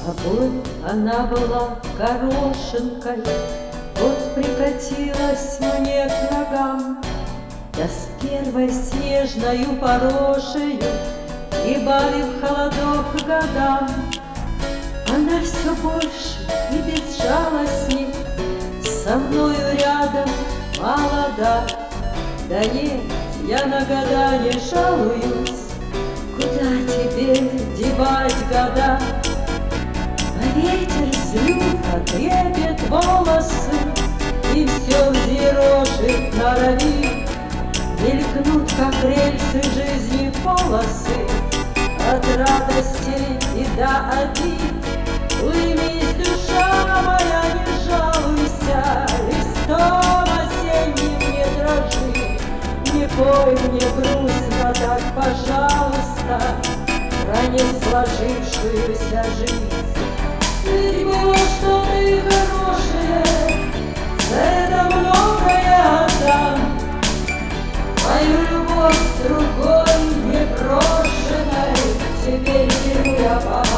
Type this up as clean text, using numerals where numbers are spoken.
Тобой она была горошинкой, вот прикатилась мне к ногам. Да с первой снежною порошею, прибавив холодок к годам, она все больше и безжалостней со мною рядом молода. Да нет, я на года не жалуюсь, куда теперь девать года? А ветер злюка трепет волосы и все взъерошит норовит. Мелькнут, как рельсы жизни полосы, от радости и до обид. Уймись, душа моя, не жалуйся, листом осенним не дрожи. Не пой мне грустно так, пожалуйста, про несложившуюся жизнь. Ведь было что-то и хорошее, за это многое отдам. Мою любовь с другой непрошенной теперь беру я по